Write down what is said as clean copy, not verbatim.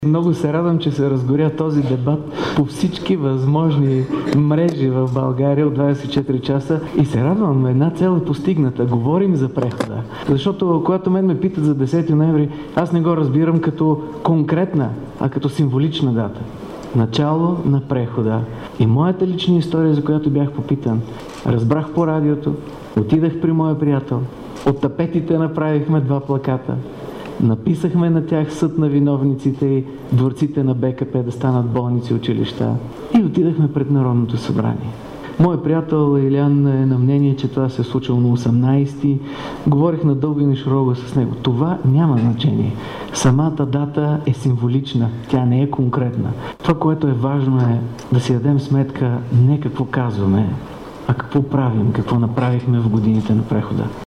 Много се радвам, че се разгоря този дебат по всички възможни мрежи в България от 24 часа и се радвам, една цел е постигната. Говорим за прехода. Защото когато мен ме питат за 10 ноември, аз не го разбирам като конкретна, а като символична дата. Начало на прехода. И моята лична история, за която бях попитан, разбрах по радиото, отидах при моя приятел, от тапетите направихме 2 плаката. Написахме на тях съд на виновниците и дворците на БКП да станат болници и училища. И отидахме пред Народното събрание. Моят приятел Илян е на мнение, че това се е случило на 18-ти. Говорих надълго и на широко с него. Това няма значение. Самата дата е символична. Тя не е конкретна. Това, което е важно, е да си дадем сметка не какво казваме, а какво правим, какво направихме в годините на прехода.